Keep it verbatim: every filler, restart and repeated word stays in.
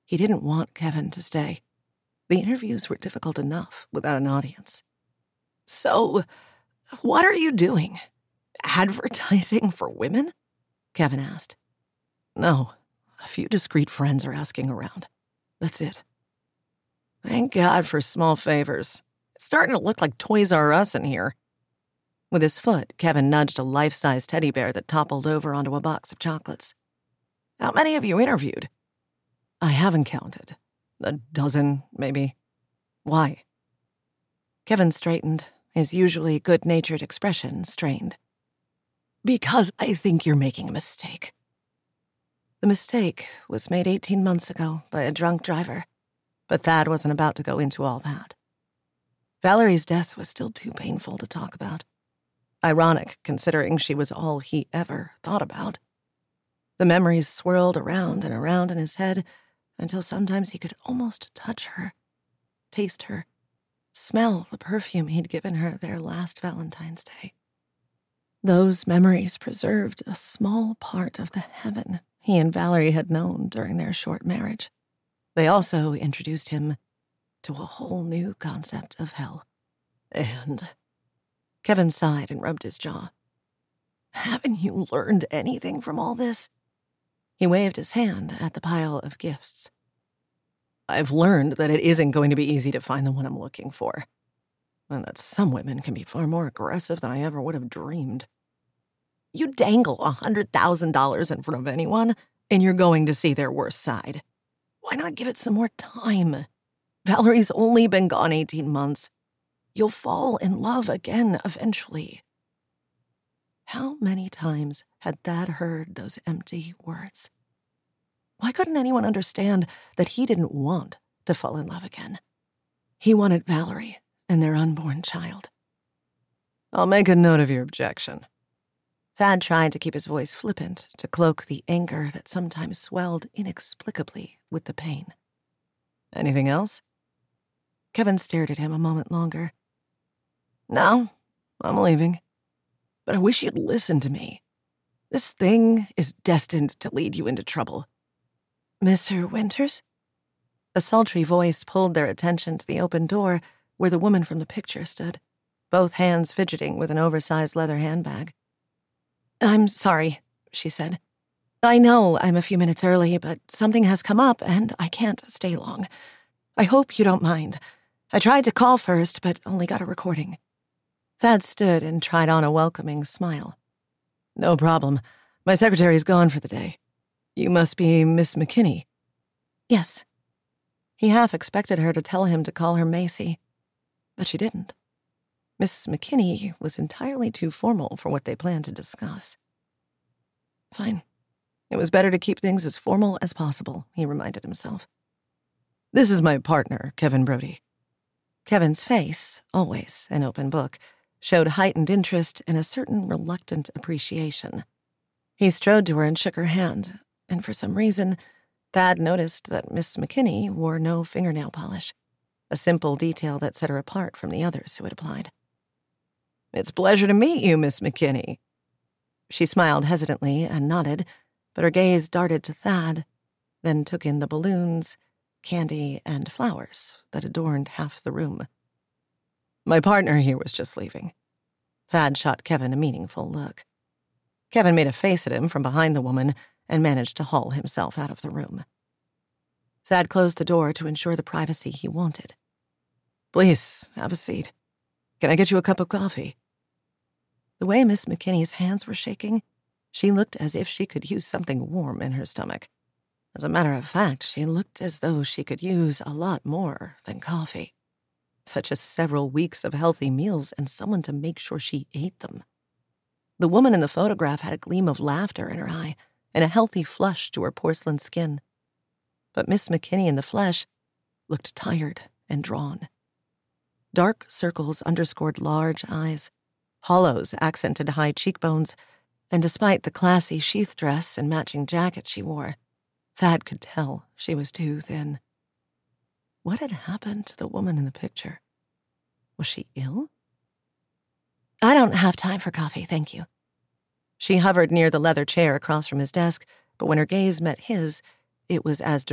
He didn't want Kevin to stay. The interviews were difficult enough without an audience. "So, what are you doing? Advertising for women?" Kevin asked. "No, a few discreet friends are asking around. That's it." "Thank God for small favors. It's starting to look like Toys R Us in here." With his foot, Kevin nudged a life-size teddy bear that toppled over onto a box of chocolates. "How many have you interviewed?" "I haven't counted. A dozen, maybe." "Why?" Kevin straightened, his usually good-natured expression strained. "Because I think you're making a mistake." The mistake was made eighteen months ago by a drunk driver, but Thad wasn't about to go into all that. Valerie's death was still too painful to talk about. Ironic, considering she was all he ever thought about. The memories swirled around and around in his head until sometimes he could almost touch her, taste her, smell the perfume he'd given her their last Valentine's Day. Those memories preserved a small part of the heaven he and Valerie had known during their short marriage. They also introduced him to a whole new concept of hell. And Kevin sighed and rubbed his jaw. "Haven't you learned anything from all this?" He waved his hand at the pile of gifts. "I've learned that it isn't going to be easy to find the one I'm looking for, and that some women can be far more aggressive than I ever would have dreamed." "You dangle a hundred thousand dollars in front of anyone, and you're going to see their worst side. Why not give it some more time? Valerie's only been gone eighteen months. You'll fall in love again eventually." How many times had Thad heard those empty words? Why couldn't anyone understand that he didn't want to fall in love again? He wanted Valerie and their unborn child. "I'll make a note of your objection." Thad tried to keep his voice flippant to cloak the anger that sometimes swelled inexplicably with the pain. "Anything else?" Kevin stared at him a moment longer. "No, I'm leaving. But I wish you'd listen to me. This thing is destined to lead you into trouble." "Mister Winters?" A sultry voice pulled their attention to the open door where the woman from the picture stood, both hands fidgeting with an oversized leather handbag. "I'm sorry," she said. "I know I'm a few minutes early, but something has come up and I can't stay long. I hope you don't mind. I tried to call first, but only got a recording." Thad stood and tried on a welcoming smile. "No problem. My secretary's gone for the day. You must be Miss McKinney." "Yes." He half expected her to tell him to call her Macy, but she didn't. Miss McKinney was entirely too formal for what they planned to discuss. Fine. It was better to keep things as formal as possible, he reminded himself. "This is my partner, Kevin Brody." Kevin's face, always an open book, showed heightened interest and a certain reluctant appreciation. He strode to her and shook her hand, and for some reason, Thad noticed that Miss McKinney wore no fingernail polish, a simple detail that set her apart from the others who had applied. "It's a pleasure to meet you, Miss McKinney." She smiled hesitantly and nodded, but her gaze darted to Thad, then took in the balloons, candy, and flowers that adorned half the room. "My partner here was just leaving." Thad shot Kevin a meaningful look. Kevin made a face at him from behind the woman and managed to haul himself out of the room. Thad closed the door to ensure the privacy he wanted. "Please, have a seat. Can I get you a cup of coffee?" The way Miss McKinney's hands were shaking, she looked as if she could use something warm in her stomach. As a matter of fact, she looked as though she could use a lot more than coffee, such as several weeks of healthy meals and someone to make sure she ate them. The woman in the photograph had a gleam of laughter in her eye and a healthy flush to her porcelain skin. But Miss McKinney in the flesh looked tired and drawn. Dark circles underscored large eyes, hollows accented high cheekbones, and despite the classy sheath dress and matching jacket she wore, Thad could tell she was too thin. What had happened to the woman in the picture? Was she ill? "I don't have time for coffee, thank you." She hovered near the leather chair across from his desk, but when her gaze met his, it was as